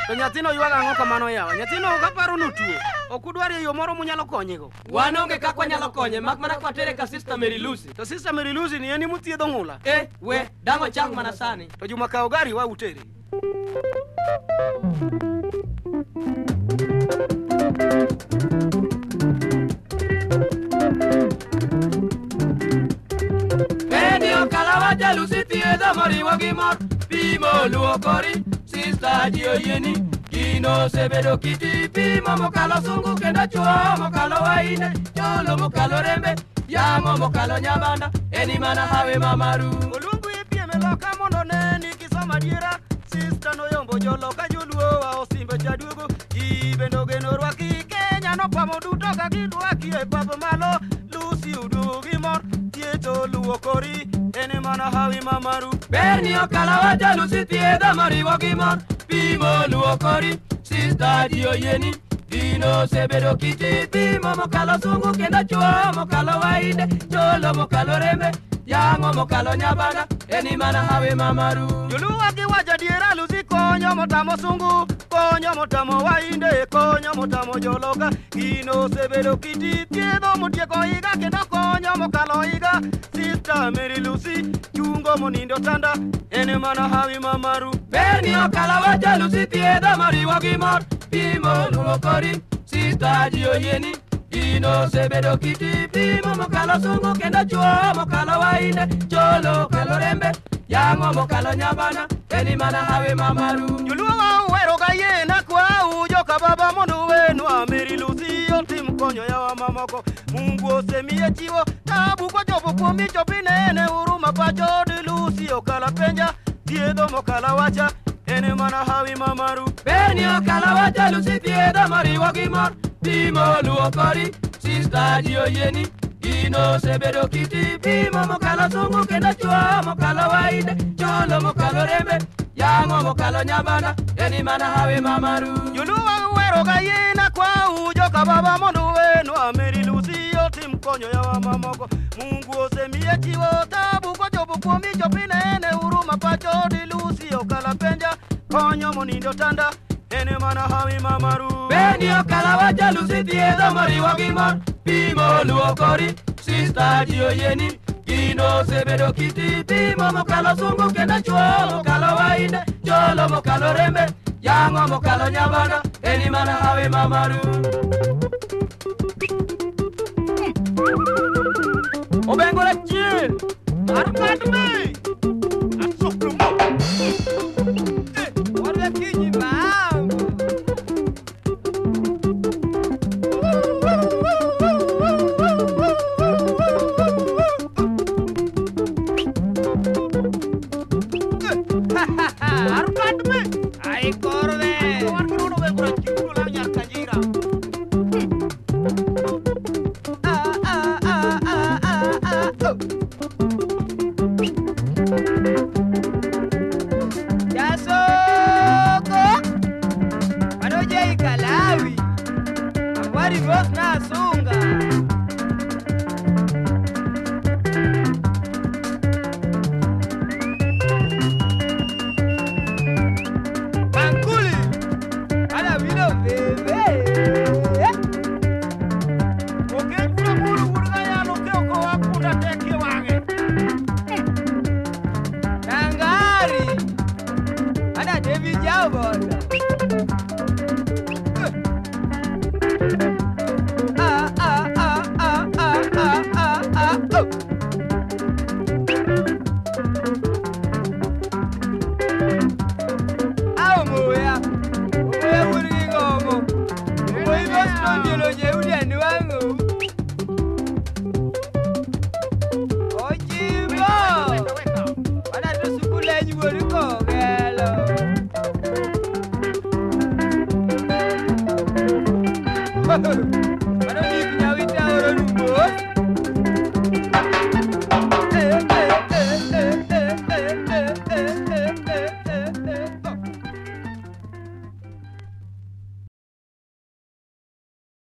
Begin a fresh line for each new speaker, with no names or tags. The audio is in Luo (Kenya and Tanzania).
To nyathino ywaga ang'o kamano yawa? Nyathino kaparo notuo. Ok udwar yo moro munyalo konyego.
Wan onge kaka wanyalo konye, mak mana kwatere ka Sister Mary Lucy.
To Sister Mary Lucy ni eni muthiedho ng'ula.
We, dango chang mana sani.
To Juma kawo gari wa utere.
Kalawaja Lucy thiedho moriwo gi mor, pimo luokori, Sister ji oyieni, gino sebedo kiti, pimo mokalo sungu kendo chuo mokalo waine, cholo mokalo rembe, yang'o mokalo nyabanda, eni mana hawe mamaru.
Oluongo e piem e loka mondo ne ni kisomo adiera, Sister noyombo joloka joluo wa osimbe jaduogo, ji bendo geno rwaki, Kenya nokwamo duto ka gidwaki e pap malo, Lucy udugi mor, tieto luokori, eni mana hawi mamaru.
Berni okalawaja Lucy thiedho moriwo gi mor, pimo luokori, Sister ji oyieni, gino sebedo kiti, pimo mokalo sungu kendo chuo mokalo wainde, cholo mokalo rembe, yang'o mokalo nyabana, eni mana hawe mamaru.
Joluo giwacho diera Lucy konyo motamo sungu, konyo motamo wainde, konyo motamo joloka, gino sebedo kiti, thiedho motieko higa kendo konyo mokalo higa, Sister Mary Lucy chungo monindo tanda, ene mana hawi mamaru.
Berni okalawaja Lucy thiedho moriwo gi mor, pimo luokori, Sister ji oyieni, gino sebedo kiti, pimo mokalo sungu kendo chuo mokalo wainde, cholo mokalo rembe, yang'o mokalo nyabana, eni mana hawe mamaru.
Joluo wa uwero ga yena kwa ujoka baba mondo wenwa Mary Lucy otim konyo yawa mamoko, Mungu osemiye chiwo, tabu kochopo kuomi chopinene huruma pacho di Lucy okala penja, thiedho mokala wacha, ene mana hawi mamaru.
Berni okalawaja Lucy thiedho moriwo gi mor, pimo luokori, Sister ji oyieni, gino sebedo kiti, pimo mokalo sungu kendo chuo mokalo wainde, cholo mokalo rembe, yang'o mokalo nyabana, eni mana hawe mamaru.
Joluo wa uwero ga yena kwa ujoka baba mondo wenwa Mary Lucy otim konyo yawa mamoko, Mungu osemiye chiwo, tabu kochopo kuomi chopinene huruma pacho di Lucy okala penja, konyo monindo tanda, ene mana hawi mamaru.
Berni okalawaja Lucy thiedho moriwo gi mor, pimo luokori, Sister ji oyieni, gino sebedo kiti, pimo mokalo sungu kendo chuo mokalo wainde, cholo mokalo rembe, yang'o mokalo nyabana, eni mana hawe mamaru.
Obengora chiel, arukadme, asokrumo, orga kinyi mambo. Arukadme, ay korbe, arukadme obengora chiel, la nyaka jira. Yasoko Anoje ikalawi Akwari vos na sunga Bankuli Ala vino bebe Oke kura muru urga ya loke oko wakunda teke wange Nangari Ada Devi jauh bola